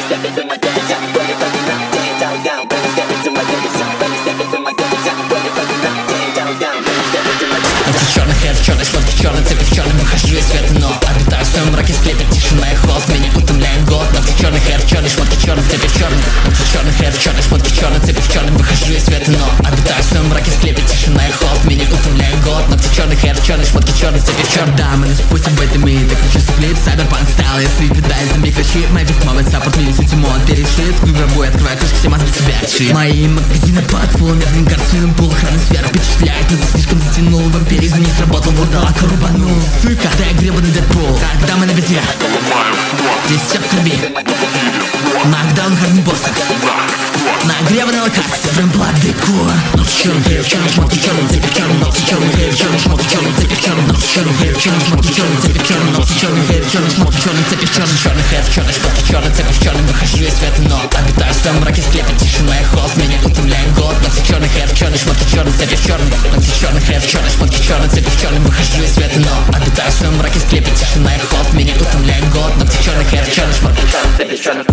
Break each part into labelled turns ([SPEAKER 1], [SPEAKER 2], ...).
[SPEAKER 1] step into my dirty shop, when you fucking knock, down, down. When you step into my dirty shop, when you step into my dirty shop, when you fucking knock, down, down. When you step into my dirty shop.
[SPEAKER 2] Ногти черных, хер черный, шмотки черный, цепи в черном, выхожу из света, но обитаю в своем мраке, склепит тишина и холод, меня утомляет год. Ногти черный, хер черный, шмотки черный, цепи в черном. Ногти черный, хер черный, шмотки черный, цепи в черном, выхожу из света, но обитаю в своем мраке, склепит тишина и холод, меня утомляет год. Ногти черный, хер черный, шмотки черный, цепи в черном. Да, мы не спустим в этом мире, так хочу флип, сайберпанк стайл, если видай зомби кричит, Magic Moment, саппорт, мини-сити мод, перешит, в гробу открываю крышки, все мозги себя чит. Мои магазины под полом, я грингард, свиным пол, охраны сфера впечатляет, но ты слишком затянул, вампиризм не сработал, вурдалака рубанул. Сука, ты гребаный Дэдпул, когда мы на битве, здесь все в крови. Нокдаун хардбосса, на гребаной локации, фреймплат декор. Ногти черный, хейр черный, шмотки черный, цепи в черном. Ногти черный, хейр черный, шмотки черный, цепи в черном. Ногти черный, хейр черный, шмотки черный, цепи в черном. Ногти черный, хейр черный, шмотки черный, цепи в черном. Черный хейр черный, шмотки черный, цепи в черном. Выхожу из света, но обитаю в своем мраке, склепит тишина и холод, меня утомляет год. Ногти черный, хейр черный, шмотки черный, цепи в черном. Ногти черный, хейр черный, шмотки черный, цепи в черном. Выхожу из света, но обитаю в своем мраке, склепит тишина и холод, меня утомляет год. Ногти черный, хейр черный, шмотки черный, цепи в черном.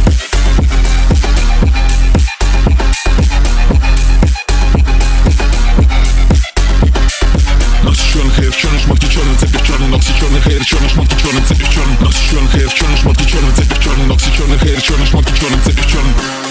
[SPEAKER 3] Хейр черный, шмотки черный, цепи в черный. Ногти черный, хейр черный, шмотки черный, цепи в черный. Ногти черный, хейр черный, шмотки черный, цепи в черный. Ногти черный, хейр черный, шмотки черный, цепи в черный.